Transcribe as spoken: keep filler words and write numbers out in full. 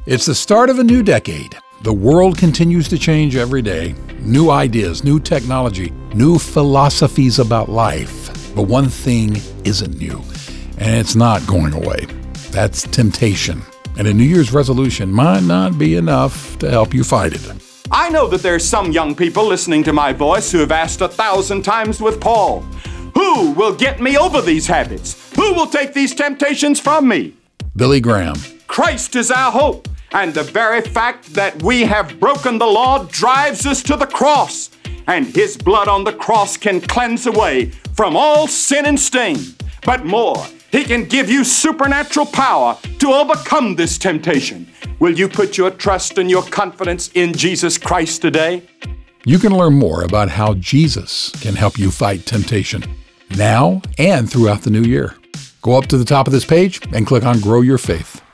It's the start of a new decade. The world continues to change every day. New ideas, new technology, new philosophies about life. But one thing isn't new, and it's not going away. That's temptation. And a New Year's resolution might not be enough to help you fight it. I know that there's some young people listening to my voice who have asked a thousand times with Paul, who will get me over these habits? Who will take these temptations from me? Billy Graham. Christ is our hope, and the very fact that we have broken the law drives us to the cross, and His blood on the cross can cleanse away from all sin and stain. But more, He can give you supernatural power to overcome this temptation. Will you put your trust and your confidence in Jesus Christ today? You can learn more about how Jesus can help you fight temptation now and throughout the new year. Go up to the top of this page and click on Grow Your Faith.